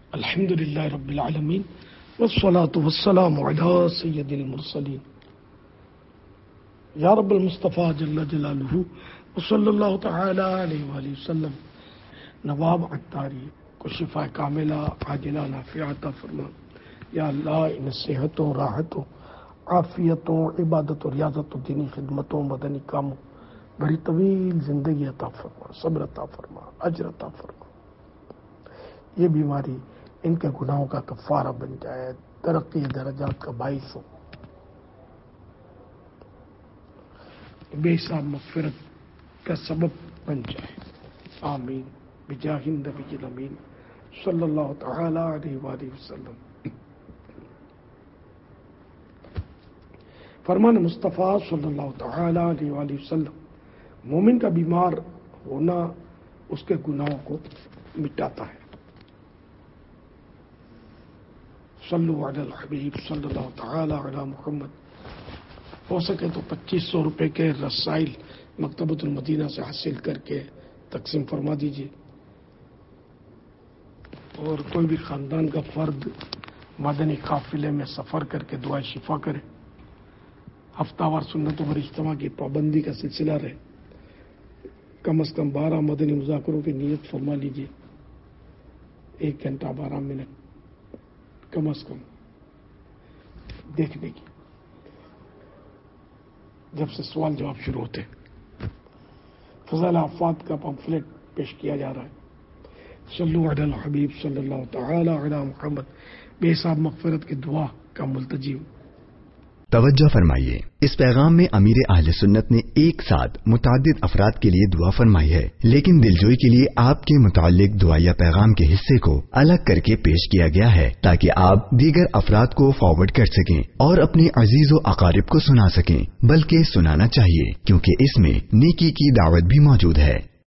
الحمدللہ رب العالمین والصلاة والسلام علی سید المرسلین یا رب المصطفیٰ جل جلالہ وصلی اللہ تعالی علیہ وآلہ وسلم. نواب عطاری کو شفا کاملہ عاجلہ نافعہ عطا فرما. یا اللہ ان صحتوں، راحتوں، عافیتوں، عبادت و ریاضت و دینی خدمتوں، مدنی کاموں، بڑی طویل زندگی عطا فرما، صبر عطا فرما، اجر عطا فرما. یہ بیماری ان کے گناہوں کا کفارہ بن جائے، ترقی درجات کا باعث ہو، بے حساب مغفرت کا سبب بن جائے. آمین بجاہ النبی الامین صلی اللہ تعالی علیہ وآلہ وسلم. فرمان مصطفیٰ صلی اللہ تعالی علیہ وآلہ وسلم، مومن کا بیمار ہونا اس کے گناہوں کو مٹاتا ہے. صلو علی الحبیب صلی اللہ تعالی علی محمد. ہو سکے تو 2500 روپے کے رسائل مکتبۃ المدینہ سے حاصل کر کے تقسیم فرما دیجیے. اور کوئی بھی خاندان کا فرد مدنی قافلے میں سفر کر کے دعائیں شفا کرے. ہفتہ وار سنتوں پر اجتماع کی پابندی کا سلسلہ رہے. کم از کم 12 مدنی مذاکروں کی نیت فرما لیجیے. 1 گھنٹہ 12 منٹ کم از کم دیکھنے کی، جب سے سوال جواب شروع ہوتے. فضائل آفات کا پمفلیٹ پیش کیا جا رہا ہے. صلو علی الحبیب صلی اللہ تعالی علی محمد. بے حساب مغفرت کی دعا کا ملتجی. توجہ فرمائیے، اس پیغام میں امیر اہل سنت نے ایک ساتھ متعدد افراد کے لیے دعا فرمائی ہے، لیکن دلجوئی کے لیے آپ کے متعلق دعائیہ پیغام کے حصے کو الگ کر کے پیش کیا گیا ہے تاکہ آپ دیگر افراد کو فارورڈ کر سکیں اور اپنے عزیز و اقارب کو سنا سکیں. بلکہ سنانا چاہیے کیونکہ اس میں نیکی کی دعوت بھی موجود ہے.